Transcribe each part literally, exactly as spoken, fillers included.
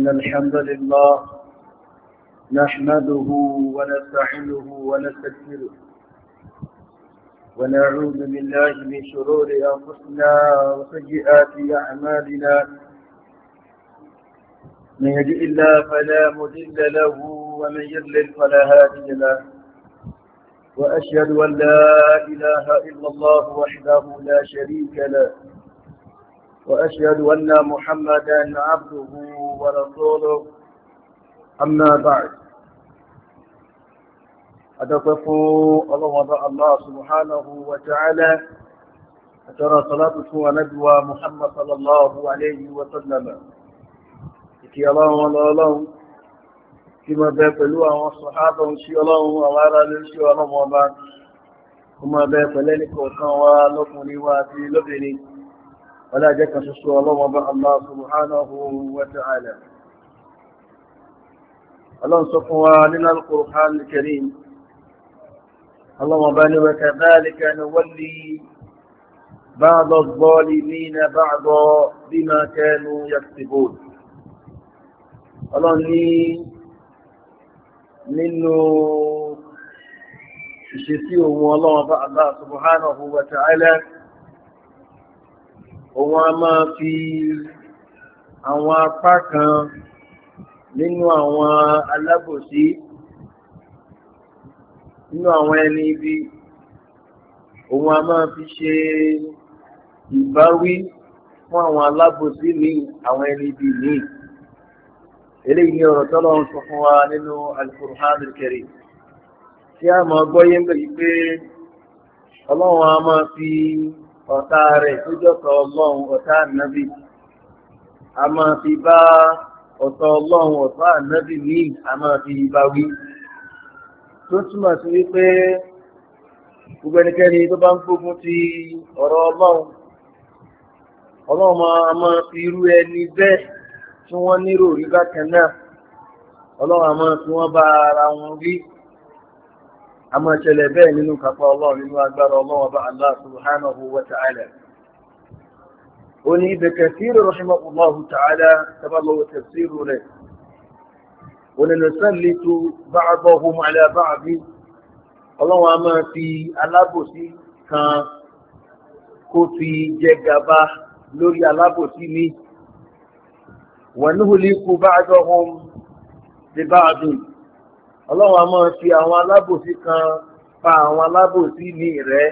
إن الحمد لله نحمده ونستعينه ونستغفره ونعوذ بالله من شرور أنفسنا وسيئات أعمالنا من يهده الله فلا مضل له ومن يضلل فلا هادي له وأشهد أن لا إله إلا الله وحده لا شريك له وأشهد أن محمدا عبده ورسوله أما بعد أتقفوا الله الله سبحانه وتعالى أترى صلاته ونبوى محمد صلى الله عليه وسلم كي الله والله الله كما بيقلوا والصحابة وشي الله وعلى لنشي الله وبعد كما بيقلنك وكان ولكني وفي لبني ولا جك شسو الله وبعد الله سبحانه وتعالى الله سبحانه لنا القرآن الكريم اللهم بارك وكذلك نولي بعض الظالمين بعضا بما كانوا يكسبون الله ní nínú ìṣesí ohun Ọlọ́run bá Allah subhanahu wa ta'ala òun a máa fi àwọn apá kan nínú àwọn alábòsí nínú àwọn ẹni ibi òun a máa fi ṣe ìbáwí fún àwọn alábòsí ní àwọn ẹni ibi ní eléyìí ni ọ̀rọ̀ tọ́lọ́run sọ fún wa nínú al-Qur'an al-Karim tí a máa gbọ́yé ń bẹ̀rẹ̀ pé ọlọ́run a máa fi ọ̀tá rẹ̀ tó jọ́tọ̀ ọlọ́run ọ̀tá ànábì a máa fi bá ọ̀tọ̀ ọlọ́run ọ̀tá ànábì ní a máa fi bá wí tó túmọ̀ sí wípé gbogbo ẹnikẹ́ni tó bá ń gbógun ti ọ̀rọ̀ ọlọ́run ọlọ́run a máa fi irú ẹni bẹ́ẹ̀ tí wọ́n nírò rí bákan náà ọlọ́run a máa fi wọ́n bá ara wọn wí a máa ṣẹlẹ̀ bẹ́ẹ̀ nínú kápá ọlọ́run nínú agbára ọlọ́run ọba Allah subhanahu wa ta'ala ó ní Ibn Kathir rahimahullahu ta'ala tabalọ́wọ́ tafsiru rẹ̀ ó ní nusallitu ba'dahum ala ba'd ọlọ́run a máa fi alábòsí kan kó fi jẹ gàba lórí alábòsí ní wa nuhliku ba'dahum bi ba'd ọlọ́run a máa fi àwọn alábòsí kan pa àwọn alábòsí ní rẹ̀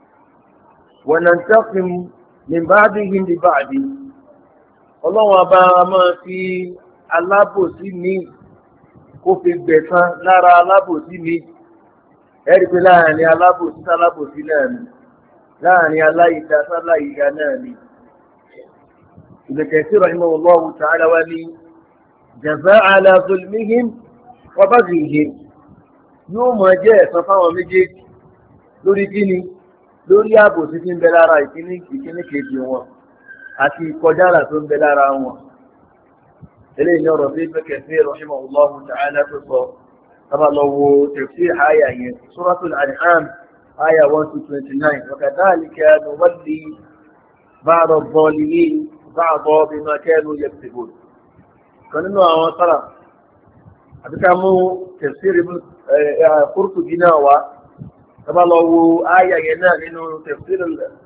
wa nantaqim min ba'dihim bi ba'd ọlọ́run a máa fi alábòsí ní kó fi gbẹ̀san lára alábòsí ní ẹ̀rí pé láàrin alábòsí sálábòsí náà ni láàrin aláìdá sáláìdá náà ni Ibn Kathir rahimahullahu ta'ala wa ni jazaa ala zulmihim wa baghihim yóò máa jẹ́ ẹ̀san fáwọn méjèèjì lórí kíni lórí àbòsí tí ń bẹ lára ìkíní ìkíní kejì wọn àti ìkọjára tó ń bẹ lára wọn eléyìí ní ọ̀rọ̀ tí Ibn Kathir rahimahullahu ta'ala tó sọ sábà lọ wo tafsir àyà yẹn Suratul An'am àyà one to twenty-nine wa kadhalika nuwalli ba'da adh-dhalimin ba'da bima kanu yaktubun kan nínú àwọn sára àti ká mú tafsir Qurtubi náà wá sábà lọ wo àyà yẹn náà nínú tafsir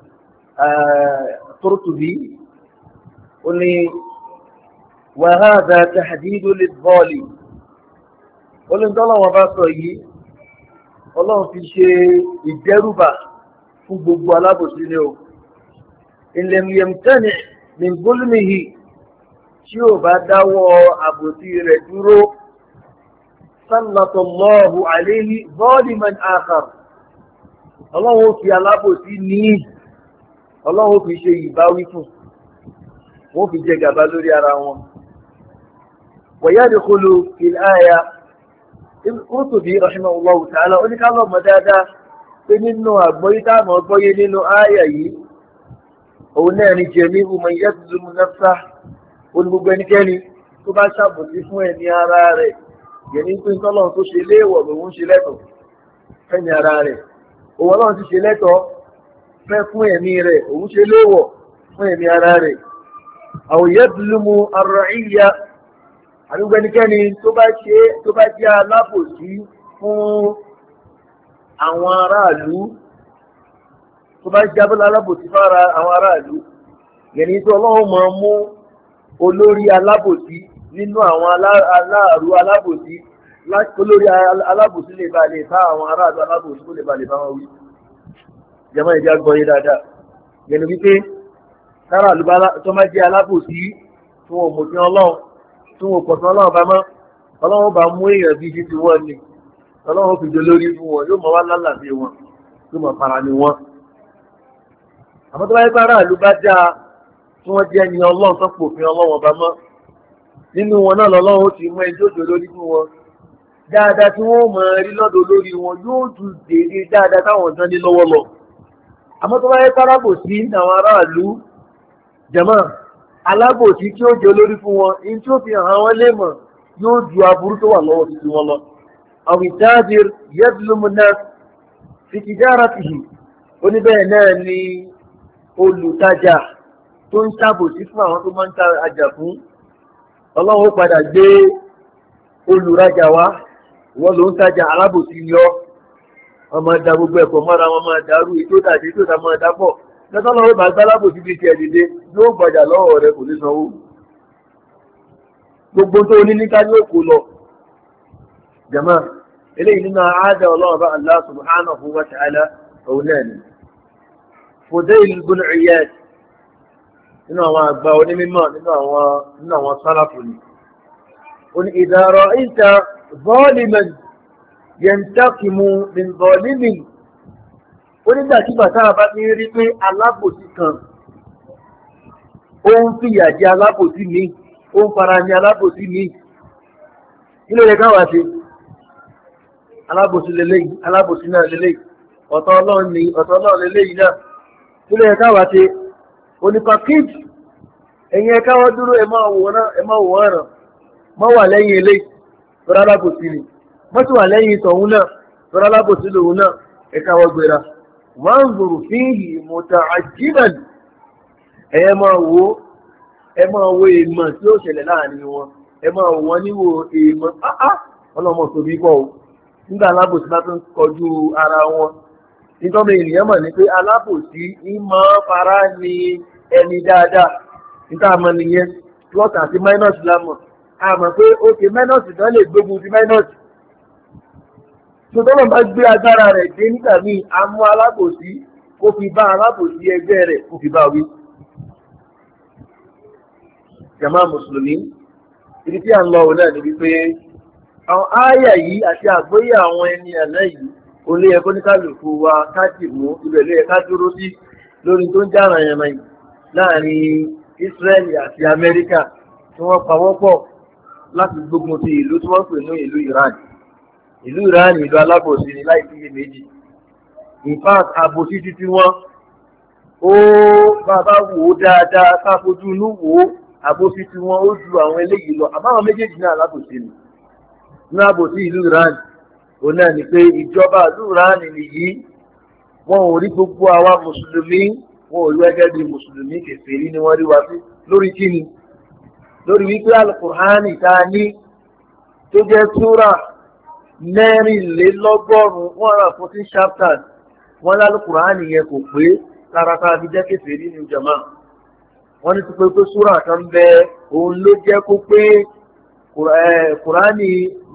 Qurtubi ó ní wa hadha tahdidu lidh-dhalim olùdọ́lọ́wọ́ bá sọ yìí ọlọ́run fi ṣe ìdẹ́rùbà fún gbogbo alábòsí ni o ìlẹ̀mìyẹ̀mtẹ́nì ní gólmìhì tí ó bá dáwọ́ àbòsí rẹ̀ dúró sallallahu alayhi zaliman akhar ọlọ́run fi alábòsí ní ọlọ́run fi ṣe ìbáwí fún wọ́n fi jẹ gàba lórí ara wọn wa yadkhulu fil aya Qurtubi rahimahullahu ta'ala ó ní ká lọ́mọ dáadáa pé nínú àgbọ́yé táàmù ọgbọ́yé nínú ááyà yìí òun náà ni jami'u man yazlimu nafsah ó ní gbogbo ẹnikẹ́ni tó bá ṣàbòsí fún ẹ̀mí ara rẹ̀ yẹ̀ní pé tọ́lọ́run tó ṣe léèwọ̀ lòun ṣe lẹ́tọ̀ọ́ fẹ́mi ara rẹ̀ òun ọlọ́run ti ṣe lẹ́tọ̀ọ́ fẹ́ fún ẹ̀mí rẹ̀ òun ṣe léèwọ̀ fún ẹ̀mí ara rẹ̀ aw yadlumu ar-ra'iyya àdúgbò ẹnikẹ́ni tó bá ṣe tó bá jẹ́ alábòsí fún àwọn aráàlú tó bá jẹ́ alábòsí fún àwọn aráàlú yẹni tó ọlọ́run máa mú olórí alábòsí nínú àwọn aláàrú alábòsí olórí alábòsí lè ba lè bá àwọn aráàlú alábòsí tó lè ba lè bá wọn wí. jẹ́mọ́ ìdí agbọ́yé dáadáa yẹni wípé aráàlú tó máa jẹ́ alábòsí tí wọn mọ̀ sí ọlọ́run tí wọn kọ̀ sí ọlọ́run bá mọ́ ọlọ́run bá mú èèyàn bí ṣe ti wọ́n ni ọlọ́run fi jẹ lórí fún wọn yóò mọ̀ wá lálàbí wọn yóò mọ̀ fara ni wọn. àmọ́ tó bá yẹ pé aráàlú bá dáa tí wọ́n jẹ́ ẹni ọlọ́run tó pòfin ọlọ́run ọba mọ́ nínú wọn náà lọ́lọ́run ó ti mú ẹni tó jò lórí fún wọn dáadáa tí wọ́n mọ̀ rí lọ́dọ̀ lórí wọn yóò ju déédé dáadáa táwọn ọ̀sán ní lọ́wọ́ lọ. àmọ́ tó bá yẹ pé alábòsí àwọn aráàlú jẹ̀mọ́ alábòsí tí ó jẹ́ lórí fún wọn in tí ó fi hàn wọ́n lè mọ̀ yóò ju aburú tó wà lọ́wọ́ títí wọn lọ. àwọn ìtajir yadlumu nas fi tijaratihi oníbẹ̀rẹ̀ náà ni olùtajà tó ń ṣàbòsí fún àwọn tó máa ń ta àjà fún ọlọ́run ó padà gbé olùrajà wá wọ́n ló ń tajà alábòsí ni ọ́ wọ́n máa da gbogbo ẹ̀kọ́ mọ́ra wọn máa dàrú ètò ìtàjì tó ta máa dápọ̀ lọ́tọ́ lọ́wọ́ bá gbá alábòsí bíi tiẹ̀ dìde yóò gbàjà lọ́wọ́ rẹ kò ní sanwó gbogbo tó ní níta ní òkú lọ jama eléyìí nínú àádọ́ ọlọ́run bá Allah subhanahu wa ta'ala òun náà ni Fudayl ibn Iyad nínú àwọn àgbà onímọ̀ nínú àwọn nínú àwọn sálàfù ni ó ní idha ra'ayta zaliman yantaqimu min zalimin ó nígbà tí bàtà bá ti rí pé alábòsí kan ó ń fìyà jẹ alábòsí mi ó ń fara ní alábòsí mi kí ló yẹ káwá sí alábòsí lélẹ́yìí alábòsí náà lélẹ́yìí ọ̀tọ̀ ọlọ́run ni ọ̀tọ̀ ọlọ́run lélẹ́yìí náà kí ló yẹ káwá sí onípàkíjì ẹ̀yin ẹ̀ka wọ́n dúró ẹ̀ máa wòran ẹ̀ máa wòran mọ́ wà lẹ́yìn ilé lọ́rọ̀ alábòsí ni mọ́ sì wà lẹ́yìn ìtọ̀hún náà lọ́rọ̀ alábòsí lòun náà ẹ̀ka wọ́n gbéra wọ́n ń zòrò fíìhì muta'ajjiban ẹ̀ máa wo ẹ̀ máa wo èèmọ̀ tí ó ṣẹlẹ̀ láàrin wọn ẹ̀ máa wò wọ́n níwò èèmọ̀ áá ọlọ́mọ tóbi pọ̀ o nígbà alábòsí bá tún kọjú ara wọn nítorí ènìyàn mọ̀ ní pé alábòsí ń máa fara ní ẹni dáadáa níta àmọ́ nìyẹn plus àti minus lámọ̀ àmọ́ pé ókè minus náà lè gbógun ti minus ṣùgbọ́n bá gbé agbára rẹ̀ dé nígbà míì amú alábòsí kó fi bá alábòsí ẹgbẹ́ rẹ̀ kó fi bá wí. jàmá mùsùlùmí ibi tí à ń lọ òun náà níbi pé àwọn ááyà yìí àti àgbóyè àwọn ẹni àná yìí ó lé ẹ̀kọ́ ní kálukú wa káàdì mú ibẹ̀ lé ẹ̀ká dúró sí lórí tó ń já àràyànmọ́ yìí láàrin Israẹli àti Amẹ́ríkà tí wọ́n pawọ́pọ̀ láti gbógun ti ìlú tí wọ́n pè ní ìlú Iran ìlú Iran ìlú alábòsí ni láì sí iyèméjì in fact àbòsí títí wọn ó bàbá wò ó dáadáa káfojú inú wò ó àbòsí tí wọn ó ju àwọn eléyìí lọ àmọ́ àwọn méjèèjì náà alábòsí ni ní àbòsí ìlú Iran òun náà ni pé ìjọba ìlú Iran nìyí wọn ò rí gbogbo àwa mùsùlùmí wọn ò rí ẹgẹ́ bí mùsùlùmí kèfèrí ni wọ́n rí wa sí lórí kíni lórí wípé alukur'ani tá a ní tó jẹ́ súrà mẹ́rìnlélọ́gọ́rùn-ún one hundred fourteen chapters wọ́n lálùkur'ani yẹn kò pé lára tá a fi jẹ́ kèfèrí ní jama wọ́n ní ti pé pé súrà kan bẹ òun ló jẹ́ kó pé kur'ani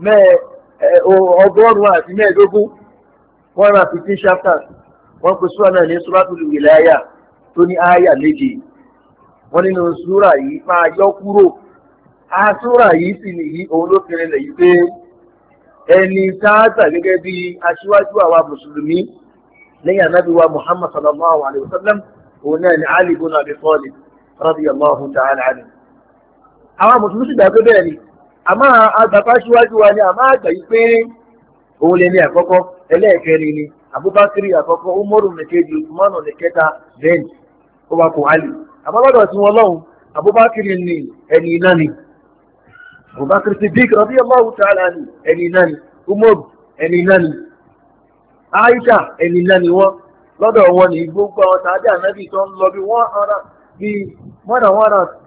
ọgọ́rùn-ún àti mẹ́ẹ̀ẹ́dógún one hundred fifteen chapters wọ́n pe súrà náà ní súratul wilaya tó ní ááyà méje wọ́n nínú súrà yìí máa yọ kúrò á súrà yìí sì nìyí òun ló kéré lẹ̀ yìí pé ẹni táàtà gẹ́gẹ́ bí aṣíwájú àwa mùsùlùmí lẹ́yìn anábì wa Muhammad sallallahu alayhi wa sallam òun náà ni Ali ibn Abi Talib radiyallahu ta'ala anhu. àwọn mùsùlùmí sì gbà pé bẹ́ẹ̀ ni àmọ́ àgbàpá aṣíwájú wa ni àmọ́ àgbà yìí pé òun lè ní àkọ́kọ́ ẹlẹ́ẹ̀kẹrin ni Abubakar àkọ́kọ́ Umaru nìkejì Usmanu nìkẹta bẹ́ẹ̀ ó wá kó Ali àbábọ́dọ̀ tí wọ́n lọ́hùn Abubakar ní ẹni iná ni Abubakar Siddiq radiyallahu ta'ala ni ẹni iná ni Umaru ẹni iná ni Aisha ẹni iná ni wọ́n lọ́dọ̀ wọn ní gbogbo àwọn tàbí ànábì tó ń lọ bí wọ́n ara bí more than one hundred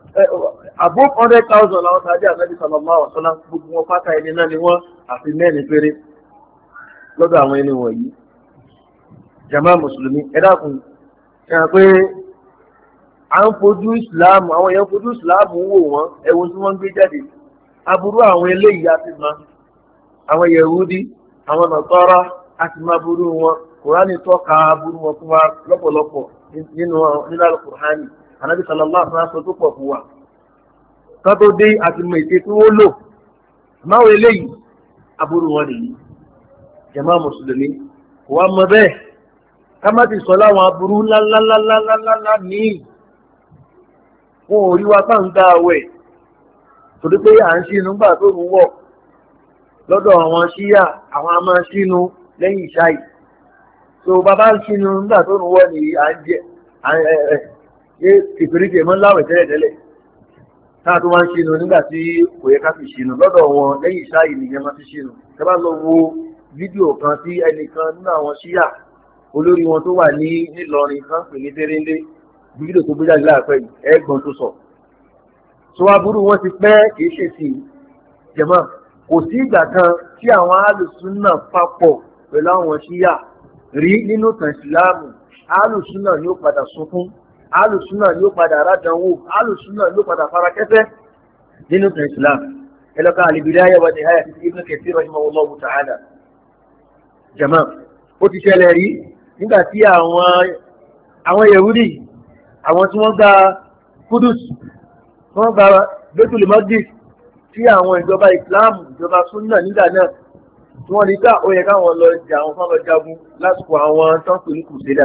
above hundred thousand làwọn sàájà ànábì sallallahu alaihi wasallam gbogbo wọn pátá ẹni náà ni wọ́n àfi mẹ́rin péré lọ́dọ̀ àwọn ẹni wọ̀nyí. Jàmá mùsùlùmí ẹ dákun ṣe hàn pé à ń fojú ìsìláàmù àwọn èèyàn fojú ìsìláàmù wò wọ́n ẹ̀wọ̀n tí wọ́n ń gbé jáde aburú àwọn eléyìí á ti mọ àwọn Yẹhudi àwọn Nasara á ti mọ aburú wọn Kùránì tọ́ka aburú wọn fún wa lọ́pọ̀lọpọ̀ nínú nínú Al-Kùránì Ànábì sallallahu alaihi wasallam tó pọ̀ fún wa kan tó dé àti mọ ète tí wọ́n lò máwo eléyìí aburú wọn nìyí. Jàmá mùsùlùmí kò wá mọ bẹ́ẹ̀ ká má ti sọ láwọn aburú ńláńláńláńláńlá míì wọn ò rí wa bá ń dá awẹ̀ torí pé à ń ṣínú gbà tó ń wọ̀ lọ́dọ̀ àwọn ṣíyà àwọn a máa ṣínú lẹ́yìn ìṣáì so bàbá ń ṣínú nígbà tó ń wọ̀ ní à ń jẹ ẹ ìpèríkè mọ́ láwẹ̀ tẹ́lẹ̀tẹ́lẹ̀ táà tó máa ń ṣínú nígbà tí kò yẹ ká fi ṣínú lọ́dọ̀ wọn lẹ́yìn ìṣáì nìyẹn máa fi ṣínú ẹ bá lọ wo fídíò kan tí ẹnìkan nínú àwọn ṣíyà olórí wọn tó wà ní Ìlọrin kan pè ní Tẹ́rẹ́ndé fídíò tó gbé jáde láàpẹ́ yìí ẹ̀gbọ́n tó sọ so aburú wọn ti pẹ́ kìí ṣe sí jẹ̀mọ́ kò sí ìgbà kan tí àwọn alùsùnà papọ̀ pẹ̀lú àwọn ṣíyà rí nínú tàn ìsìláàmù alùsùnà ni ó padà sunkún alùsùnà ni ó padà rádánwò alùsùnà ni ó padà farakẹ́fẹ́ nínú tàn ìsìláàmù ẹlọ́ka al-Bidaya wa Nihaya ti Ibn Kathir rahimahullahu ta'ala jẹ̀mọ́ ó ti ṣẹlẹ̀ rí nígbà tí àwọn àwọn Yehudi àwọn tí wọ́n gba Kudus wọ́n gba Baitul Maqdis tí àwọn ìjọba Islam ìjọba Sunna nígbà náà tí wọ́n rí ká ó yẹ káwọn lọ jà àwọn fún ọlọ́ jagun lásìkò àwọn tó ń pè ní kùsẹ́dà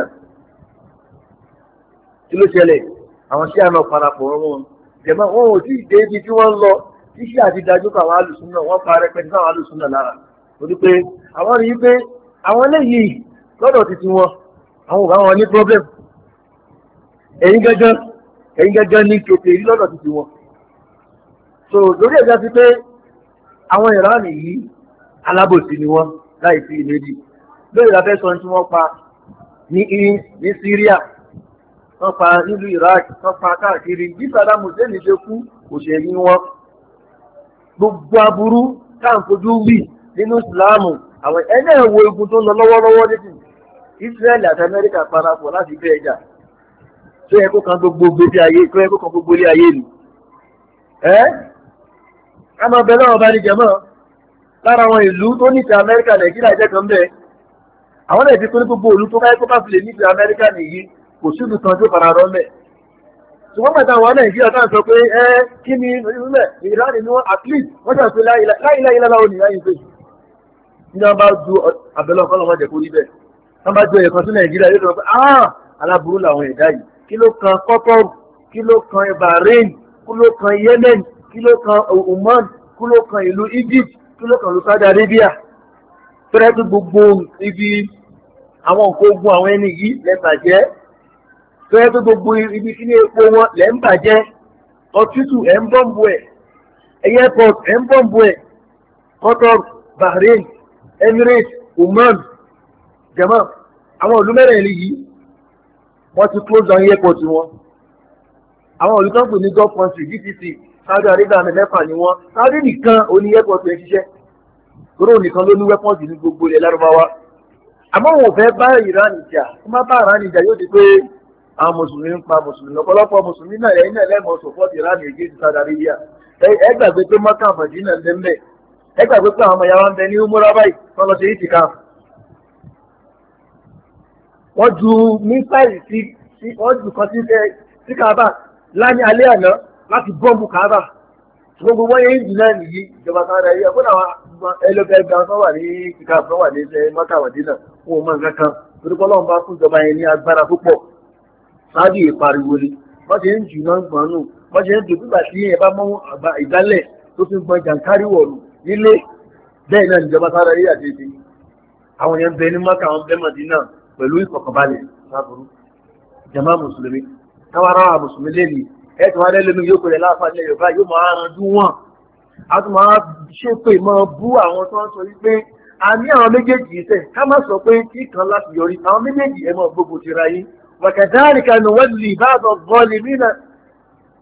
kí ló ṣẹlẹ̀ àwọn ṣíà náà parapọ̀ wọn jẹ̀mọ́ wọn ò tí ì dé ibi tí wọ́n ń lọ tí ṣíà ti dájú kọ àwọn alùsùnà wọ́n pa rẹpẹtẹ sáwọn alùsùnà lára torí pé àwọn rí i pé àwọn eléyìí lọ́dọ̀ títí wọn àwọn ò bá wọn ní problem ẹ̀yin gẹ́gẹ́ ẹ̀yin gẹ́gẹ́ ní kété rí lọ́dọ̀ títí wọn. so lórí ẹ̀já sí pé àwọn ìránì yìí alábòsí ni wọ́n láì sí ìlédì lórí ìlàfẹ́ sọ tí wọ́n pa ní ní Syria wọ́n pa nílùú Iraq wọ́n pa káàkiri bí Saddam Hussein ṣe kú òṣèlú wọn gbogbo aburú káàfojú wì nínú Ìsìláàmù àwọn ẹni ẹ̀wọ̀ ogun tó ń lọ lọ́wọ́lọ́wọ́ níbi Israẹli àti Amẹ́ríkà parapọ̀ láti bẹ́ ẹjà tó yẹ kó kan gbogbo gbèsè ayé tó yẹ kó kan gbogbo ilé ayé ni. ẹ́ ká máa bẹ lọ́wọ́ bá ní jẹ́mọ́ lára àwọn ìlú tó nífẹ̀ẹ́ Amẹ́ríkà Nàìjíríà jẹ́ kan bẹ́ẹ̀ àwọn náà ti pín ní gbogbo ìlú tó bá yẹ kó bá fi lè nífẹ̀ẹ́ Amẹ́ríkà nìyí kò sí ìlú kan tó fara rọ́ mẹ́. ṣùgbọ́n pàtàkì àwọn Nàìjíríà táà sọ pé ẹ kí ni ìrúlẹ̀ ìlànà ni wọ́n at least wọ́n ṣàpè láìláì láláwo nìyá yìí pé ní wọ́n bá ju àbẹ̀lẹ̀ ọ̀kan lọ́wọ́ jẹ̀ kó rí bẹ́ẹ̀ wọ́n bá ju ẹ̀kan sí Nàìjíríà yóò sọ pé ah aláburú làwọn ẹ̀dá yìí kí ló kan Qatar kí ló kan Bahrain kí ló kan Yemen kí ló kan Oman kí ló kan ìlú Egypt kí ló kan ìlú Saudi Arabia fẹ́rẹ́ tó gbogbo ibi àwọn nǹkan ogun àwọn ẹni yìí lẹ́bàjẹ́ fẹ́rẹ́ tó gbogbo ibi kí ní epo wọn lẹ́ ń bàjẹ́ ọtútù ẹ̀ ń bọ́ǹbù ẹ̀ airport ẹ̀ ń bọ́ǹbù ẹ̀ Qatar Bahrain Emirates Oman jama àwọn ìlú mẹ́rẹ̀ẹ̀rin yìí wọ́n ti close down airport wọn àwọn ìlú tó ń pè ní Gulf country G C C Saudi Arabia àmì mẹ́fà ni wọ́n Saudi nìkan oní airport ẹ̀ ṣiṣẹ́ kúrò nìkan ló ní weapons ní gbogbo ilẹ̀ Lárúbáwá àmọ́ wọn ò fẹ́ bá Iran jà wọ́n má bá Iran jà yóò di pé àwọn mùsùlùmí ń pa mùsùlùmí ọ̀pọ̀lọpọ̀ mùsùlùmí náà ẹ̀yin náà lẹ́mọ̀ support Iran èjì ti Saudi Arabia ẹ gbàgbé pé Mọ́kà Mọ̀dínà ń bẹ́ ń bẹ́ ẹ gbàgbé pé àwọn ọmọ yàrá ń bẹ ní umura báyìí wọ́n lọ sí ìtìká wọ́n ju mísáìlì sí wọ́n ju kan sí Kaaba láni alẹ́ àná láti bọ́ọ̀mù Kaaba gbogbo wọ́n yẹ ìjì náà nìyí ìjọba sára yẹ kó náà ẹlẹ́gbẹ̀ẹ́gbẹ̀ tó wà ní ìtìká tó wà ní Mọ́kà Mọ̀dínà wọn ò mọ nǹkan kan torí kọ́ lọ́wọ́ bá fún ìjọba yẹn ní agbára púpọ̀ sáájú ìpariwo ni wọ́n ti ń jù náà gbọ́n nù wọ́n ti ń dùn nígbà tí ẹ bá mọ́ ìdálẹ̀ tó fi gbọ́n jàǹkárí wọ̀lù nílé bẹ́ẹ̀ náà níjọba sára rí àdéhìí àwọn yẹn bẹ ní Mọ́kà àwọn bẹ Mọ̀dínà pẹ̀lú ìfọ̀kànbalẹ̀ sábúrú jàmá mùsùlùmí káwárá àwọn mùsùlùmí lẹ́nu ẹ̀ tí wọ́n á lẹ́nu yóò pẹ̀lẹ́ láàfáà ilẹ̀ Yorùbá yóò máa ran dún wọn a tún máa ṣépè máa bú àwọn tó ń sọ wípé a ní àwọn méjèèjì iṣẹ́ ká má sọ pé kí kan láti yọrí àwọn méjèèjì ẹ̀ mọ̀ gbogbo ti ra yín وكذلك نولي بعض الظالمين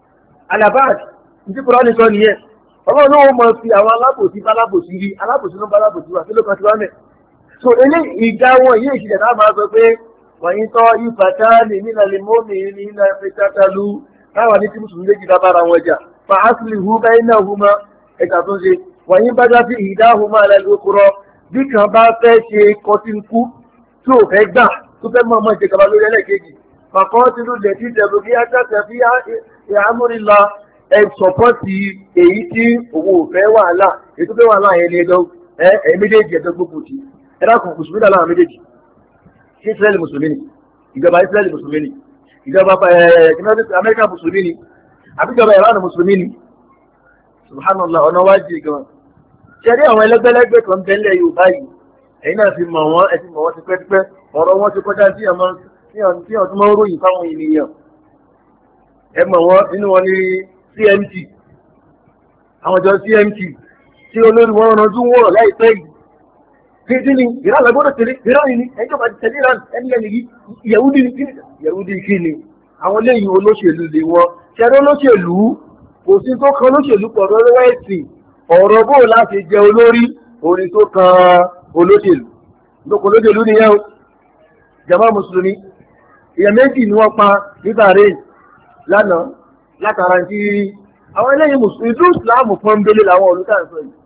alabad ní Kùránì sọ nìyẹn ọlọ́run náà wọ́n mọ̀ fi àwọn alábòsí bá alábòsí rí alábòsí ló bá alábòsí wà kí ló kan ti wá mẹ́. so eléyìí ìjà wọn yìí ìṣẹ̀lẹ̀ náà máa sọ pé wọ̀nyí tọ́ ìfàtà ní nínà lè mọ́ mi ní iná ẹ̀fẹ́ tátàlú táwọn ní tí mùsùlùmí méjì bá bára wọn jà fa asìlì hu bá iná hu mọ́ ẹ̀ka tó ń ṣe wọ̀nyí bá dá sí ìdá hu mọ́ alẹ́ ló kúrọ́ bí kan bá fẹ́ ṣe kọtínkú tí ò fẹ́ gbà tó fẹ́ mọ̀ ọmọ ìṣèkàbá lórí ẹlẹ́ẹ̀kejì fàkọ́ tí ló lẹ̀ tí tẹ̀lú bí ájàtẹ̀ bí ìhámúrìlá ẹ sọpọ́tì èyí tí òun ò fẹ́ wàhálà èyí tó fẹ́ wàhálà yẹn ni ẹjọ́ ẹ ẹ méjèèjì ẹjọ́ gbogbo ti ẹ dákun mùsùlùmí dà láwọn méjèèjì ṣé Israẹli mùsùlùmí ni ìjọba Israẹli mùsùlùmí ni ìjọba Amẹ́ríkà mùsùlùmí ni àbíjọba Iran mùsùlùmí ni subhanallah ọ̀nà wájú gan ṣe rí àwọn ẹlẹgbẹlẹgbẹ kan bẹ́lẹ̀ Yorùbá yìí ẹ̀yin náà ti mọ̀ wọ́n ẹ ti mọ̀ wọ́n ti pẹ́pẹ́ ọ̀rọ̀ wọn ti kọjá sí ọmọ tí ọtún máa ń ròyìn fáwọn ènìyàn ẹ mọ̀ wọ́n nínú wọn ní C M T àwọn ìjọ C M T tí olórí wọn rànjú wọ̀rọ̀ láìpẹ́ yìí kí ni ìran àgbọ̀dọ̀ tẹ̀lé ìran yìí ni ẹjọ́ bá ti tẹ̀lé ìran ẹni ẹni yìí Yẹ̀húdí ni kí ni Yẹ̀húdí kí ni àwọn lẹ́yìn olóṣèlú lè wọ́n ṣẹ́rẹ́ olóṣèlú kò sí tó kan olóṣèlú pọ̀ lọ́wọ́ ẹ̀sìn ọ̀rọ̀ bó láti jẹ olórí orin tó kan olóṣèlú lóko olóṣèlú nìyẹn o jàmá mùsùlùmí èèyàn méjì ni wọ́n pa ní Bahrain lánàá látara tí àwọn eléyìí mùsùlùmí ìlú ìsìláàmù pọ́nbélé làwọn olùkàǹsọ yìí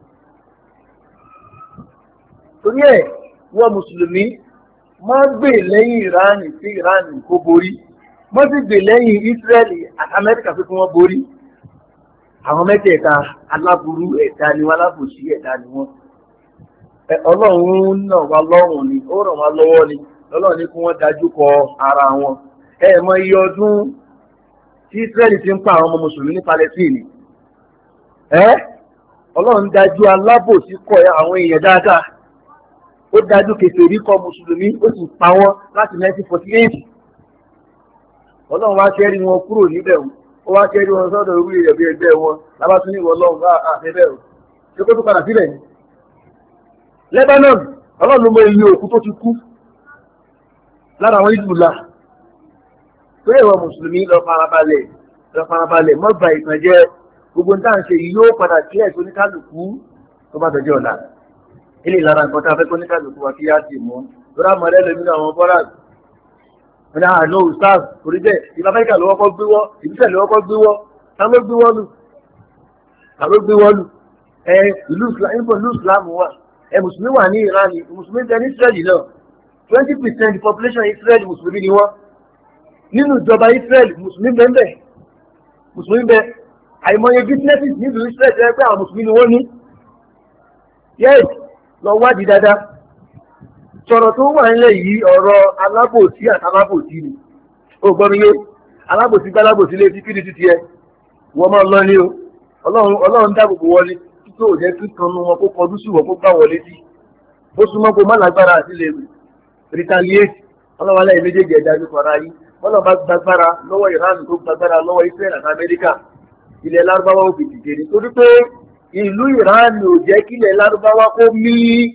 torí ẹ̀ wọ́n mùsùlùmí máa gbè lẹ́yìn Iran sí Iran kó borí wọ́n sì gbè lẹ́yìn Israeli àti Amẹ́ríkà pé kí wọ́n borí àwọn mẹ́tẹ̀ẹ̀ta aláburú ẹ̀dá ni wọ́n alábòsí ẹ̀dá ni wọ́n ọlọ́run náà wá lọ́rùn ni ó ràn wá lọ́wọ́ ni ọlọ́run ní kí wọ́n dájú kọ ara wọn ẹ mọ iye ọdún tí Israeli ti ń pa àwọn ọmọ mùsùlùmí ní Palestine ẹ ọlọ́run dájú alábòsí kọ àwọn èèyàn dáadáa ó dájú kèfèrí kọ mùsùlùmí ó sì pa wọ́n láti nineteen forty eight ọlọ́run wá ṣẹ́rí wọn kúrò níbẹ̀ ó wá ṣẹ́rí wọn sọ́dọ̀ orí ẹ̀bí ẹgbẹ́ wọn lábátún ní ọlọ́run bá àfẹ́bẹ̀ ò ṣe kó tó padà sílẹ̀ ní. Lebanon ọlọ́run ló mọ iye òkú tó ti kú lára àwọn ìdùnnà tó yẹ wọn mùsùlùmí lọ farabalẹ̀ lọ farabalẹ̀ mọ́ gba ìtànjẹ gbogbo ní táà ń ṣe yìí yóò padà sílẹ̀ tó ní kálukú tó bá dọjọ́ ọ̀la ilé ìlara nǹkan tá a fẹ́ kó ní kálukú wa kí á sì mú lórí àmọ́lẹ́ lómi náà àwọn bọ́rà ní àná ustaz torí bẹ́ẹ̀ ìlú Amẹ́ríkà ló wọ́pọ̀ gbé wọ́ ìbísẹ̀ ló wọ́pọ̀ gbé wọ́ ta ló gbé wọ́ lù ta ló gbé wọ́ lù ẹ ìlú Islam wà ẹ mùsùlùmí wà ní Iran mùsùlùmí bẹ ní Israeli náà twenty percent population Israeli mùsùlùmí ni wọ́n nínú ìjọba Israeli mùsùlùmí bẹ́ẹ̀ bẹ́ẹ̀ mùsùlùmí bẹ́ẹ̀ àìmọye businesses nílùú Israeli jẹ́ pé àwọn mùsùlùmí ni wọ́n ní yes lọ wádìí dáadáa sọ̀rọ̀ tó wà nílẹ̀ yìí ọ̀rọ̀ alábòsí àti alábòsí ni ó gbọ́ mi yé alábòsí gbá alábòsí lé tí kíni títí ẹ wọ́n máa lọ ní o ọlọ́run dáàbòbò wọlé títí ò jẹ́ kí kan nu wọn kó kọjú sí wọn kó gbá wọlé sí ó súnmọ́ kó má lágbára àti lè retaliate ọlọ́run aláì méjèèjì ẹ̀dá ní kọ̀ọ̀rọ̀ ayé wọ́n lọ bá gbàgbára lọ́wọ́ Iran tó gbàgbára lọ́wọ́ Israel àti Amẹ́ríkà ilẹ̀ lárúbáwá ò fìdí dé nítorí pé ìlú Iran ò jẹ́ kílẹ̀ lárúbáwá kó mí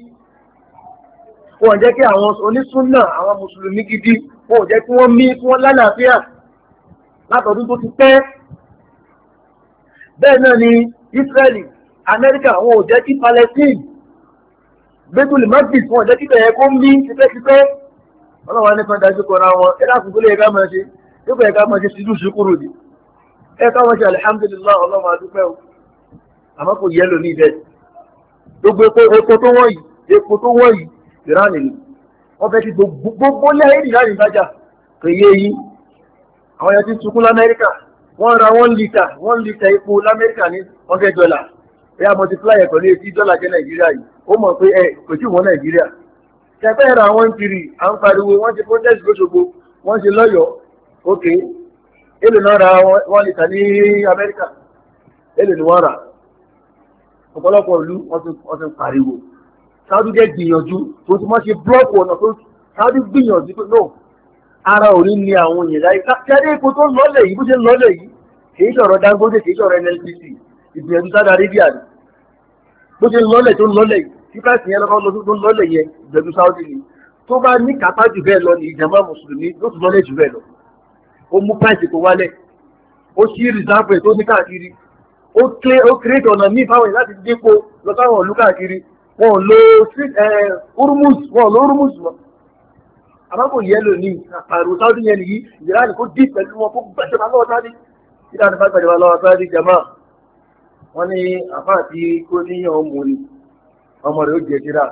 wọ́n jẹ́ kí àwọn onísúnnà àwọn mùsùlùmí gidi wọ́n jẹ́ kí wọ́n mí kí wọ́n lálàáfíà látọdún tó ti pẹ́. Bẹ́ẹ̀ náà ni Israeli Amẹ́ríkà wọn ò jẹ́ kí Palestine Baitul Maqdis wọn ò jẹ́ kí bẹ̀rẹ̀ kó mí tipẹ́tipẹ́ ọlọ́wọ́ nípa dájú kọ́ra wọn ẹ̀dá kúkú lè ká máa ṣe yóò bẹ̀rẹ̀ ká máa ṣe sídùú ṣúkúrò ní ẹ ká máa ṣe alhamdulillah ọlọ́wọ́ adúpẹ́ o àmọ́ kò yẹ lóní ibẹ̀ gbogbo epo tó wọ́n yìí epo tó wọ́n yìí Iran ni wọ́n fẹ́ ti gbogbo lẹ́yìn ìlànà ìbájá kò yé yí àwọn yẹn ti sunkún l'Amẹ́ríkà wọ́n ra one litre one litre epo l'Amẹ́ríkà ní hundred dollar ẹ á multiply ẹ̀ pẹ̀lú eighty dollar jẹ́ Nàìjíríà yìí ó mọ̀ pé ẹ kò tí wọ́n Nàìjíríà ṣẹ̀fẹ́ ra one kiri à ń pariwo wọ́n ti protest lóṣogbo wọ́n ṣe lọ́yọ̀ọ́ ok èlò náà ra one litre ní Amẹ́ríkà èlò ni wọ́n rà ọ̀pọ̀lọpọ̀ ìlú wọ́n ti pariwo Saudi jẹ́ gbìyànjú tó ti mọ́ ṣe blọ́ọ̀kù ọ̀nà tó Saudi gbìyànjú pé no ara ò ní ní àwọn èèyàn láyé kẹ́rẹ́ epo tó ń lọ́lẹ̀ yìí bó ṣe ń lọ́lẹ̀ yìí kì í ṣọ̀rọ̀ Dangote kì í ṣọ̀rọ̀ N N P C ìgbìyànjú Saudi Arabia ni bó ṣe ń lọ́lẹ̀ tó ń lọ́lẹ̀ yìí tí price yẹn lọ́kọ́ tó ń lọ́lẹ̀ yẹn ìgbìyànjú Saudi ni tó bá ní kápá jù bẹ́ẹ̀ lọ ní ìjàmbá mùsùlùmí ló tún lọ́lẹ̀ jù bẹ́ẹ̀ lọ ó mú price kó wálẹ̀ ó ṣí rìsáàpù tó ní káàkiri ó clé ó kírètì ọ̀nà míì fáwọn èèyàn láti dépò lọ sáwọn ìlú káàkiri wọn ò lo urmus wọn ò lo urmus wọn àbábò yẹlò ní àpàrọ̀ sáúdí yẹn nìyí ìjìlá ní kó dì pẹ̀lú wọn kó gbàjọba lọ́wọ́ sáúdí ìdá ní bá gbàjọba lọ́wọ́ sáúdí jama wọn ní àfáà tí kó níyàn ọmọ ni ọmọ rẹ̀ ó jẹ síra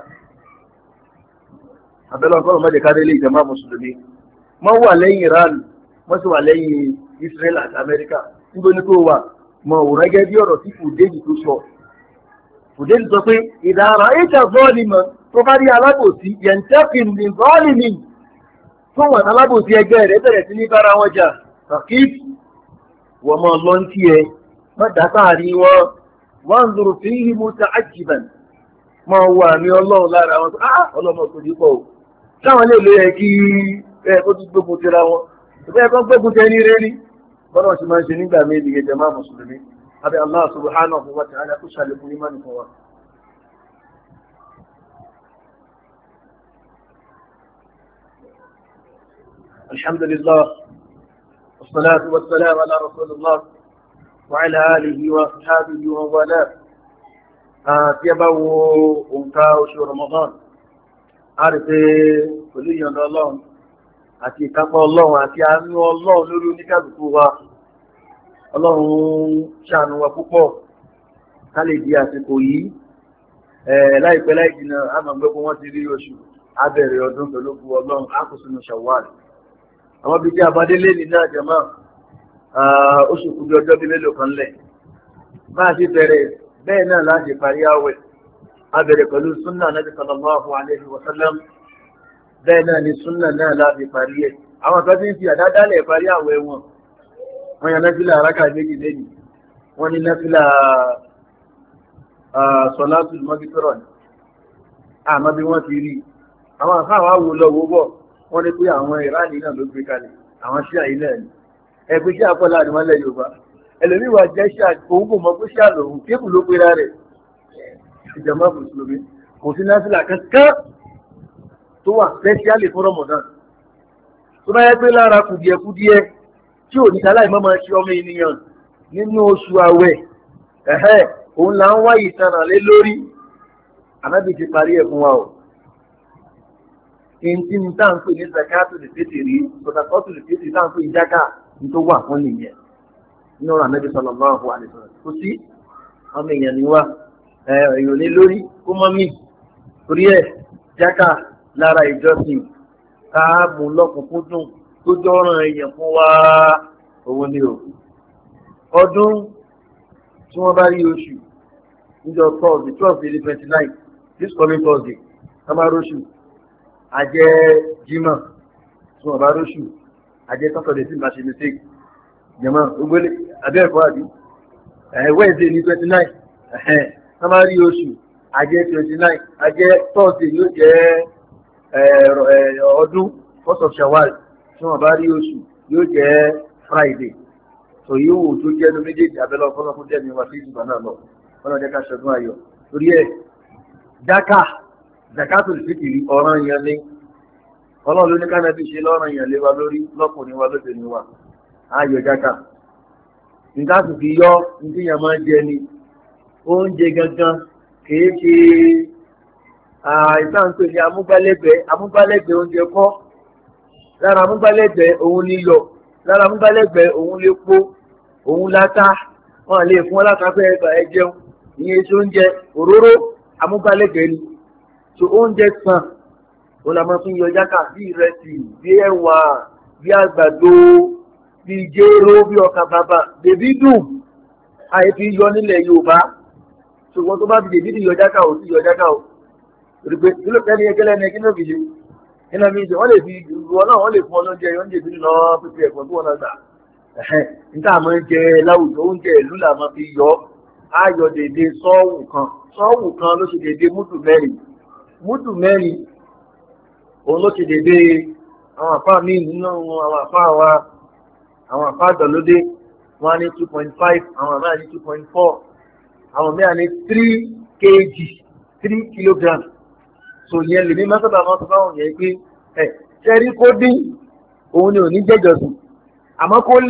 abẹ́lẹ́ ọgọ́rùn-ún mẹ́jẹ káde ilé ìjọba mùsùlùmí wọ́n wà lẹ́yìn Iran wọ́n sì wà lẹ́yìn Israel àti Amẹ́ríkà níbo ní kó wà mọ òun gẹ́gẹ́ bí ọ̀rọ̀ tí fùdéjì tó sọ fùdéjì sọ pé ìdára ìjà bọ́ọ̀lì mọ̀ tó bá rí alábòsí yẹntẹ́kìn ní bọ́ọ̀lì mi tó wà alábòsí ẹgbẹ́ rẹ̀ bẹ̀rẹ̀ sí ní bára wọn jà sàkíf wọ́n mọ lọ́ntì ẹ̀ má dásáàrí wọn wọ́n ń lòrò fi yí musa ajiban mọ wà ní ọlọ́run lára wọn ah ọlọ́mọ kò ní pọ̀ o táwọn lè lè yẹ kí ẹ kó tó gbógun tira wọn ìfẹ́ kan gbógun tẹ ní rẹ́rí bọ́lá ti máa ń ṣe nígbà méjì yẹn jẹ́ máa mùsùlùmí abẹ́ Allah subhanahu wa ta'ala kó ṣàlékún ní mánì fún wa. alhamdulillah wassalatu wassalamu ala rasulillah wa ala alihi wa sahbihi wa wala tí a bá wo òǹkà oṣù Ramadan a rí pé pẹ̀lú ìyọ̀ǹda ọlọ́run àti ìkápá ọlọ́run àti àánú ọlọ́run lórí oníkàlùkù wa ọlọ́run ṣàánú wa púpọ̀ ká lè di àsìkò yìí láìpẹ́ láì jìnnà àmọ̀gbẹ́kọ̀ wọ́n ti rí oṣù abẹ̀rẹ̀ ọdún pẹ̀lú òkú ọlọ́run àkóṣùnù Ṣawwal àwọn bíi tí abadélé ní náà jẹ́mọ́ oṣù kú bí ọjọ́ bíi mélòó kan lẹ̀ máa ti bẹ̀rẹ̀ bẹ́ẹ̀ náà láti parí àwẹ̀ abẹ̀rẹ̀ pẹ̀lú súnà Nabi sallallahu alaihi wa sallam bẹ́ẹ̀ náà ni súnà náà láti parí ẹ̀ àwọn kan tí ń fi àdádálẹ̀ parí àwẹ̀ wọn wọ́n yan náfìlà àrákà méjì lẹ́yìn wọ́n ní náfìlà sọ̀látùl mọ́gífẹ́rọ̀ ni àmọ́ bí wọ́n ti rí àwọn àfáà wò lọ wó bọ̀ wọ́n ní pé àwọn ìránì náà ló gbé kalẹ̀ àwọn ṣíà yìí náà ni ẹgbẹ́ ṣíà pọ̀ láàrin wọn lẹ̀ Yorùbá ẹlòmíwà jẹ́ ṣíà òun kò mọ̀ pé ṣíà lòun kébù ló pera rẹ̀ ìjọba mùsùlùmí kò sí náfìlà kankan tó wà spẹ́ṣíálì fún Ramadan tó bá yẹ pé lára kùdìẹ̀kùdìẹ̀ tí ò ní sáláì mọ́ máa ṣe ọmọ ènìyàn nínú oṣù àwẹ̀ ẹ̀hẹ́ òun là ń wá ìtanà lé lórí ànábì ti parí ẹ̀ fún wa o kí n tá à ń pè ní zakatu lè tètè rí sọdakọ́tù lè tètè tá à ń pè ní jáká ní tó wà fún nìyẹn nínú ọ̀rọ̀ ànábì sallallahu alaihi wasallam kò sí ọmọ èèyàn ní wa èèyàn ní lórí kó mọ́ mí torí ẹ̀ jáká lára ìjọsìn káàmù lọ́kùnkúndùn tó jọ́ràn èèyàn fún wa òun ni o ọdún tí wọ́n bá rí oṣù níjọ́ thursday twelve twenty nine this coming thursday wọ́n bá róṣù àjẹ́ jimá tí wọ́n bá róṣù àjẹ́ saturday tí màá ṣe mistake jẹ̀mọ́ ogbélé abẹ́ẹ̀kọ́ àbí wednesday ní twenty nine wọ́n bá rí oṣù àjẹ́ twenty nine àjẹ́ thursday yóò jẹ́ ọdún first of Shawwal tí wọ́n bá rí oṣù yóò jẹ́ friday so yóò wò tó jẹ́ ẹnu méjèèjì abẹ́lẹ́ ọ̀pọ̀lọpọ̀ fún jẹ́mi wá sí ìjùbọ̀ náà lọ wọ́n lọ́jọ́ ká ṣọdún ayọ̀ torí ẹ̀ jáká zakatul fitri ọ̀ràn yẹn ní ọlọ́run ló ní kánábì ṣe lọ́ràn yẹn lé wa lórí lọ́kùnrin wa lóbìnrin wa ayọ̀ jáká nǹkan sì fi yọ ní yẹn máa jẹ ni oúnjẹ gangan kìí ṣe ìtàǹpẹ̀ ní amúgbálẹ́gbẹ̀ẹ́ amúgbálẹ́gbẹ̀ẹ́ oúnjẹ kọ́ lára amúgbálẹ́gbẹ̀ẹ́ òun ní yọ lára amúgbálẹ́gbẹ̀ẹ́ òun lè po òun látá wọn lè fún wọn látàfẹ́ ẹgbà ẹ jẹun ìyẹn tí oúnjẹ òróró amúgbálẹ́gbẹ̀ẹ́ ni so oúnjẹ sàn òun la máa fi yọ jáká bí ìrẹsì bí ẹ̀wà bí àgbàdo bí jéró bí ọkà bàbà bèbí dùn àìfi yọ nílẹ̀ Yorùbá ṣùgbọ́n tó bá fi dèbí yọ jáká ò sí yọ jáká ò rí pé kí ló kẹ́ni ẹgẹ́lẹ́ ní kí ló fi ṣe iná mi ṣe wọ́n lè fi ìwọ náà wọ́n lè fún ọ lóúnjẹ oúnjẹ ìbílẹ̀ lọ pípẹ́ ẹ̀fọ́ tí wọ́n náà gbà níta máa ń jẹ láwùjọ oúnjẹ ìlú là máa fi yọ ayọ̀ dèdè sọ́ọ̀wù kan sọ́ọ̀wù kan ló ṣe dèdè múdù mẹ́rin múdù mẹ́rin òun ló ṣe dèdè àwọn àpá mi nínú àwọn àpá wa àwọn àpá àdọ̀lódé wọ́n á ní two point five àwọn àmì àní two point four àwọn mẹ́rin ní three kg three kilograms so yẹn lè ní mọ́tàbà mọ́tò báwọn yẹn pé ẹ̀ ṣẹ́rí kó dín òun ni ò ní jẹ́jọsìn àmọ́ kó lé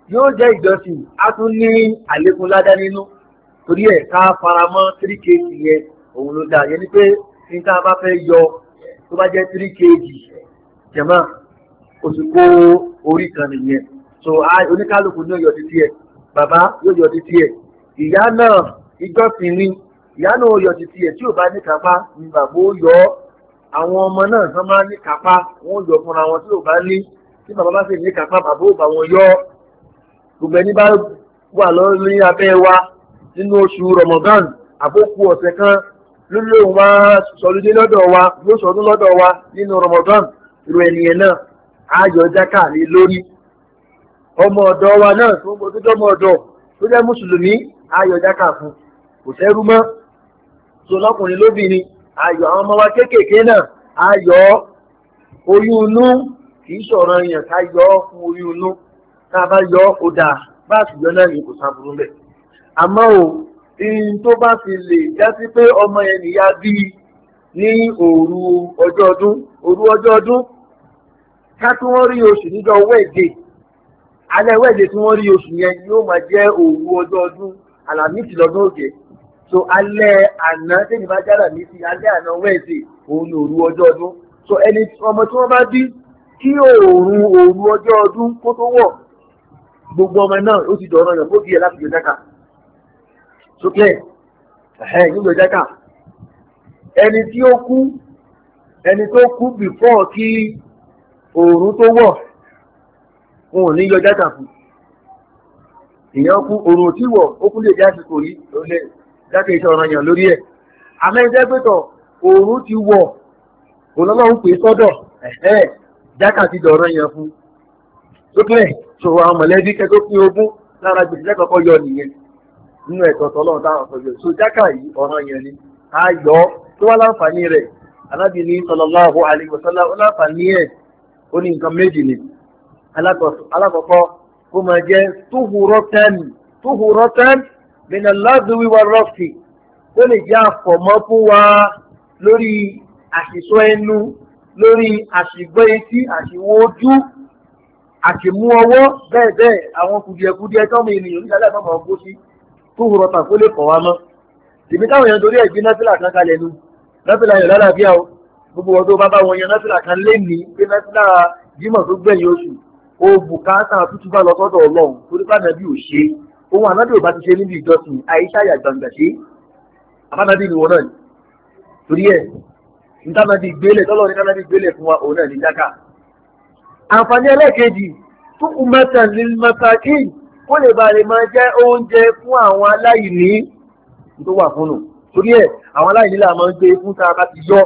yóò jẹ́ ìjọsìn á tún ní àlékún ládá nínú torí ẹ̀ ká faramọ́ three kg yẹn òun ló dáa yẹn ni pé ní ká bá fẹ́ yọ tó bá jẹ́ three kg jẹ̀mọ́ oṣù kó orí kan nìyẹn so oníkálukú ní yọ títí ẹ̀ bàbá yóò yọ títí ẹ̀ ìyá náà ìjọsìn ni ìyá náà ó yọ títí ẹ̀ tí ò bá ní kápá ni bàbá ó yọ àwọn ọmọ náà tán máa ní kápá wọn ó yọ fúnra wọn tí ò bá ní tí bàbá bá sì ní kápá bàbá ò bá wọn yọ gbogbo ẹni bá wà lórí abẹ́ wa nínú oṣù Ramadan àbókù ọ̀sẹ̀ kan lólè wa sọlúdé lọ́dọ̀ wa yóò sọdún lọ́dọ̀ wa nínú Ramadan irú ẹnìyẹn náà ayọ̀ jákà lé lórí ọmọ ọ̀dọ̀ wa náà tó ń bọ́ tó jẹ́ ọmọ ọ̀dọ̀ tó jẹ́ mùsùlùmí ayọ̀ jákà fún kò sẹ́rú mọ́ tó lọ́kùnrin lóbìnrin ayọ̀ àwọn ọmọ wa kéékèèké náà ayọ̀ oyún inú kì í ṣọ̀rọ̀ yẹn ká yọ fún oyún inú tá a bá yọ ó dáa bá a sì yọ náà ní kò sábúrú mẹ́ àmọ́ o ihun tó bá fi lè já sí pé ọmọ yẹn nìyá bí ní òru ọjọ́ ọdún òru ọjọ́ ọdún ká tí wọ́n rí oṣù níjọ́ wẹ́ẹ̀dẹ̀ alẹ́ wẹ́ẹ̀dẹ̀ tí wọ́n rí oṣù yẹn yóò máa jẹ́ òru ọjọ́ ọdún àlàmísì lọ́dún òjẹ́ so alẹ́ àná tẹ́ni bá jára ní sí alẹ́ àná wẹ́ẹ̀dẹ̀ òun ní òru ọjọ́ ọdún so ẹni ọmọ tí wọ́n bá bí kí òòrùn òru ọjọ́ ọdún kó tó wọ̀ gbogbo ọmọ náà ó ti dọ̀rọ̀ yàn kó bí ẹ láti yọ jákà sókè ẹ̀ nílò jákà ẹni tí ó kú ẹni tó kú bìfọ́ kí òòrùn tó wọ̀ wọn ò ní yọ jákà fún èèyàn kú òòrùn tí wọ̀ ó kú lè jẹ́ àsìkò yìí ó lè jákè iṣẹ́ ọ̀ràn yàn lórí ẹ̀ àmẹ́jẹ́ pẹ́tọ̀ òòrùn ti wọ̀ òlọ́lọ́run pè sọ́dọ̀ ẹ̀ẹ́ jákà ti dọ̀rọ̀ yàn fún sókè so àwọn mọ̀lẹ́bí kẹ́kọ́ pín ogún lára gbèsè lẹ́kọ̀ọ́kọ́ yọ nìyẹn nínú ẹ̀tọ́ tọ́lọ́run táwọn ọ̀sọ̀ yọ so jákà yìí ọ̀ràn yẹn ni a yọ tó wá láǹfààní rẹ̀ alábìnrin sallallahu alaihi wasallam ó láǹfààní ẹ̀ ó ní nǹkan méjì ni alákọ̀ọ́kọ́ kó máa jẹ́ tuhuratan tuhuratan min al-lagwi war-rafthi ó lè jẹ́ àfọ̀mọ́ fún wa lórí àṣìṣọ́ ẹnu lórí àṣìgbọ́ etí àṣìwọ́ ojú àṣìmú ọwọ́ bẹ́ẹ̀ bẹ́ẹ̀ àwọn kùdìẹ̀kùdìẹ̀ tọ́mọ ènìyàn nígbàlẹ́ àmọ́ ọmọ ọgbó sí tuhuratan kó lè kọ̀ wá mọ́ ìbí táwọn èèyàn torí ẹ̀gbẹ́ náfìlà kan kalẹ̀ nu náfìlà yàn lálàáfíà o gbogbo ọdún bá bá wọn yan náfìlà kan lé ní pé náfìlà jímọ̀ tó gbẹ̀yìn oṣù o bùkátà tútù bá lọ sọ́dọ̀ ọlọ́run torí bá nàbí ò ṣe ohun ànábì ò bá ti ṣe níbi ìjọsìn àìṣàyà gbàǹgbà ṣe àbánàbí ni wọn náà torí ẹ̀ nítànàbí gbélé tọ́lọ́ nítànàbí gbélé fún wa òun náà ní jákà. àǹfààní ẹlẹ́ẹ̀kejì tó kú mẹ́ta ní mẹ́tàkì kó lè ba lè máa jẹ́ oúnjẹ fún àwọn aláìní tó wà fún nù torí ẹ̀ àwọn aláìní là máa ń gbé fún tá a bá ti yọ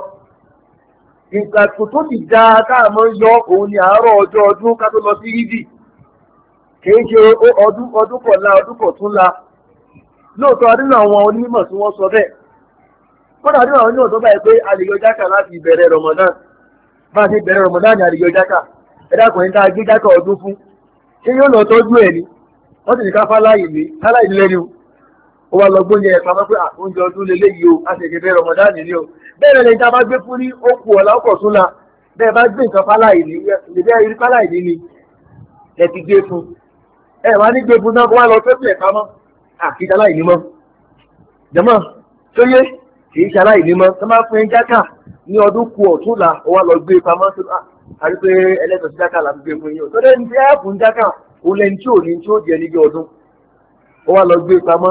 nǹkan tó ti dá tá a máa ń yọ òun ni àárọ̀ ọjọ́ ọdún ká tó lọ sí yídì kìí ṣe ọdún ọdún kọ̀ọ̀la ọdún kọ̀ọ̀túnla lóòótọ́ nínú àwọn onímọ̀ tí wọ́n sọ bẹ́ẹ̀ kódà nínú àwọn onímọ̀ tó báyìí pé a lè yọ jákà láti ìbẹ̀rẹ̀ Ramadan bá a ti bẹ̀rẹ̀ Ramadan ni a lè yọ jákà ẹ̀dá kùnrin tá a gbé jákà ọdún fún ṣé yóò lọ tọ́jú ẹ̀ ni wọ́n sì ní ká fáláyì ní fáláyì lẹ́nu ó wá lọ gbóúnjẹ ẹ̀ pamọ́ pé oúnjẹ ọdún lélẹ́yìí o a sì ṣe bẹ̀rẹ̀ Ramadan ni o bẹ́ẹ̀ ni ìta bá gbé fún ní okùn ọ̀la ọkọ̀ tún la bẹ́ẹ̀ bá gbé nǹkan fáláyì ní ìdíbẹ́ irí fáláyì ní ni ẹ ti gbé fún ẹ wá ní gbé fún náà kó wá lọ tọ́jú ẹ̀ pamọ́ àkíjà láì ní mọ́ jẹ́mọ́ tó yé kì í ṣaláì ní mọ́ tó máa fún jákà ní ọdún kù ọ̀tún la ó wá lọ gbé pamọ́ tó àrí pé ẹlẹ́tọ̀ọ́ sí jákà là ń gbé fún yín o tó dé ní tí ẹ fún jákà ó lẹ́ni tí ò ní tí ó jẹ níbi ọdún ó wá lọ gbé pamọ́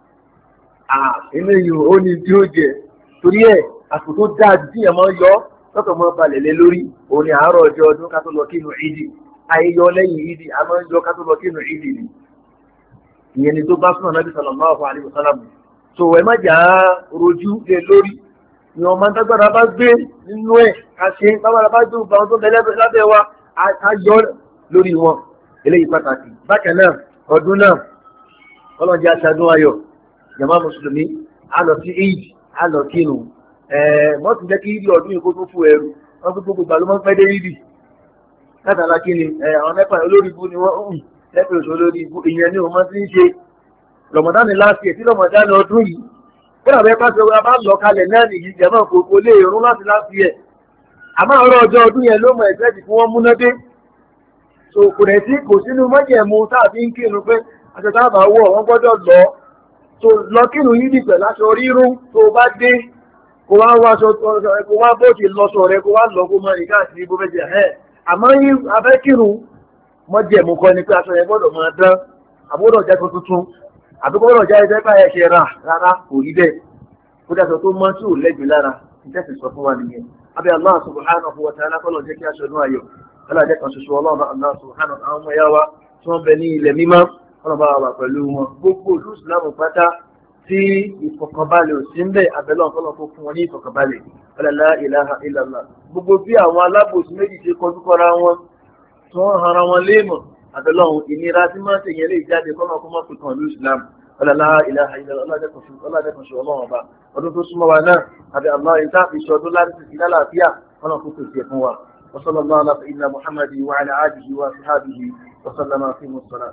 inú yìí ó ní tí ó jẹ torí ẹ̀ àsìkò tó dáa jù tíyẹn máa ń yọ lọ́tọ̀ mọ́ balẹ̀ lé lórí òun ni àárọ̀ ọjọ́ ọdún ká tó lọ kínú ìdí àìyọ lẹ́yìn ìdí a máa ń yọ ká tó lọ kínú ìdí ni ìyẹn ni tó bá súnà Nábì sallallahu alaihi wasallam so ẹ má jà á rojú lé lórí ni ọmọ dágbára bá gbé nínú ẹ̀ ká ṣe bábára bá gbé gbogbo àwọn tó bẹ̀rẹ̀ lábẹ́ wa á yọ lórí wọn eléyìí pàtàkì bákan náà ọdún náà ọlọ́njẹ́ aṣáájú ayọ̀ jàmá mùsùlùmí á lọ sí eid á lọ kírun wọ́n ti jẹ́ kí ìdí ọdún yìí kó tó fún ẹrù wọ́n fi gbogbo ìgbà ló máa ń pẹ́ dé ìdí látara kí ni àwọn mẹ́fà olórí ibú ni wọ́n ń lẹ́pẹ̀ òṣò olórí ibú ìyẹn ni wọ́n ti ń ṣe rọ̀mọ̀dánì láti ẹ̀ tí rọ̀mọ̀dánì ọdún yìí kódà bẹ́ẹ̀ bá ṣe bá lọ kalẹ̀ náà nìyí jẹ̀mọ́ kò lè rún láti láti ẹ̀ àmọ́ ọ̀rọ̀ ọjọ́ ọdún yẹn ló mọ ẹ̀sẹ̀ tí wọ́n múná dé so kò rẹ̀ sí kò sínú májẹ̀mú tàbí ń kírun pé aṣọ táàbà wọ̀ wọ́n gbọ́dọ̀ lọ so lọ kírun yìí dìpẹ̀ láṣọ rírún tó bá dé kó wá wá aṣọ kó wá bó ti lọ sọ rẹ kó wá lọ kó mọ ní káàkiri bó fẹ́ jẹ ẹ̀ àmọ́ afẹ́ kírun májẹ̀mú kọ́ ni pé aṣọ yẹn gbọ́dọ̀ máa dán àbúrò jẹ́ tuntun àbí kó gbọ́dọ̀ jẹ́ ẹgbẹ́ báyẹn ṣe rà rárá kò rí bẹ́ẹ̀ kó dàtọ̀ tó mọ́ tí ò lẹ́gbẹ̀ẹ́ lára ìtẹ́sì sọ fún wa nìyẹn abẹ́ Allah subhanahu wa ta'ala kọ́lọ̀ jẹ́ kí aṣọ inú ayọ̀ kọ́lọ̀ jẹ́ kan ṣoṣo ọlọ́ọ̀bá Allah subhanahu àwọn ọmọ ẹ̀yà wa tí wọ́n bẹ ní ilẹ̀ mímọ́ kọ́lọ̀ bá wà pẹ̀lú wọn gbogbo olú ìsìlámù pátá tí ìfọ̀kànbalẹ̀ ò sí ń bẹ̀ abẹ́lọ́ kọ́lọ̀ tó fún wọn ní ìfọ̀kànbalẹ̀ la ilaha illallah gbogbo bí àwọn alábòsí méjì ṣe kọjú kọra wọn tí wọ́n hara wọn léèmọ̀ abẹ́lọ́ ìnira tí máa ń tẹ̀yẹ lè jáde kọ́lọ̀ kó má fi kàn lú ìsìlámù la ilaha illallah ọlọ́dẹ́kan ṣe ọlọ́run ọba ọdún tó súnmọ́ wa náà àbí Allah ìta ìṣọ́ ọdún láti ti lálàáfíà wọn kò tó ṣe fún wa wa sallallahu ala sayyidina Muhammadin wa ala alihi wa sahbihi wa sallama fi musalla